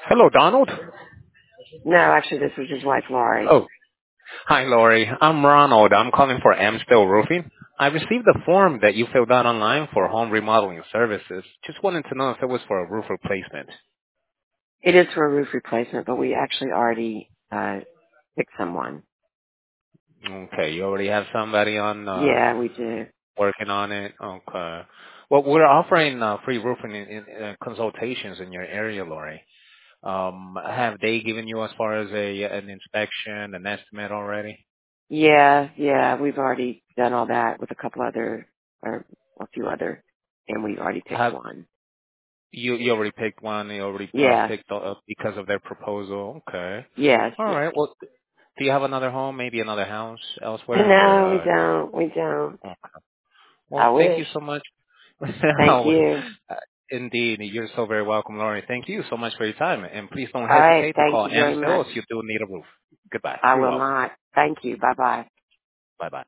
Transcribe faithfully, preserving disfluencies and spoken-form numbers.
Hello, Donald. No, actually, this was his wife, Laurie. Oh, hi, Lori. I'm Ronald. I'm calling for Amstel Roofing. I received a form that you filled out online for home remodeling services. Just wanted to know if it was for a roof replacement. It is for a roof replacement, but we actually already uh picked someone. Okay, you already have somebody on uh, Yeah, we do. working on it. Okay. Well, we're offering uh, free roofing in, in, uh, consultations in your area, Lori. Um, have they given you as far as a an inspection, an estimate already? Yeah, yeah, we've already done all that with a couple other, or a few other, and we already picked Have one. You you already picked one. You already uh, Yeah, picked uh, because of their proposal. Okay. yes, All yes. right. Well, do you have another home, maybe another house elsewhere, or? No, we Uh, don't. We don't. okay. I Well, thank wish. you so much. Thank Oh, you. uh, indeed, you're so very welcome, Laurie. Thank you so much for your time, and please don't All right. hesitate to Thank call you very Amstel much. if you do need a roof. Goodbye. I You're will welcome. not. Thank you. Bye bye. Bye bye.